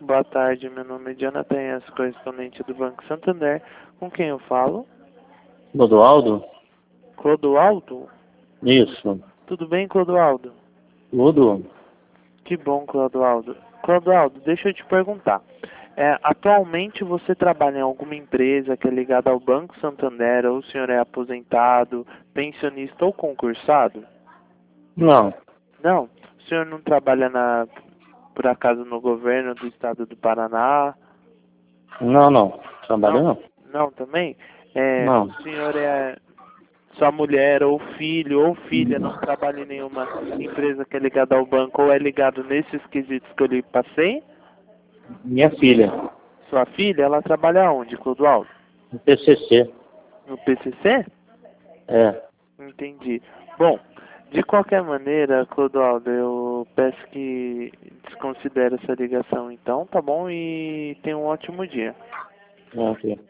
boa tarde. Meu nome é Jonathan, correspondente do Banco Santander. Com quem eu falo? Clodoaldo? Clodoaldo? Isso. Tudo bem, Clodoaldo? Tudo? Que bom, Clodoaldo. Clodoaldo, deixa eu te perguntar. Atualmente você trabalha em alguma empresa que é ligada ao Banco Santander, ou o senhor é aposentado, pensionista ou concursado? Não. Não. O senhor não trabalha por acaso no governo do estado do Paraná? Não. Trabalho Não. não. Não também? Não. O senhor sua mulher ou filho ou filha não trabalha em nenhuma empresa que é ligada ao banco ou é ligado nesses quesitos que eu lhe passei? Minha filha. Sua filha, ela trabalha onde, Clodoaldo? No PCC. No PCC? É. Entendi. Bom, de qualquer maneira, Clodoaldo, eu peço que desconsidere essa ligação então, tá bom? E tenha um ótimo dia. Ok.